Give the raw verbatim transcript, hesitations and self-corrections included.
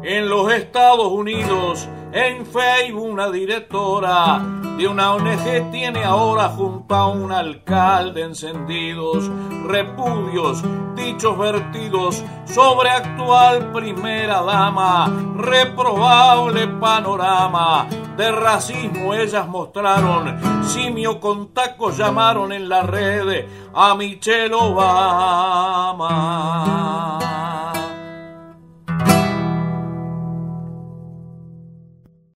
En los Estados Unidos, en Facebook, una directora de una O N G tiene ahora junto a un alcalde encendidos repudios, dichos vertidos sobre actual primera dama. Reprobable panorama de racismo ellas mostraron, simio con tacos llamaron en la red a Michelle Obama.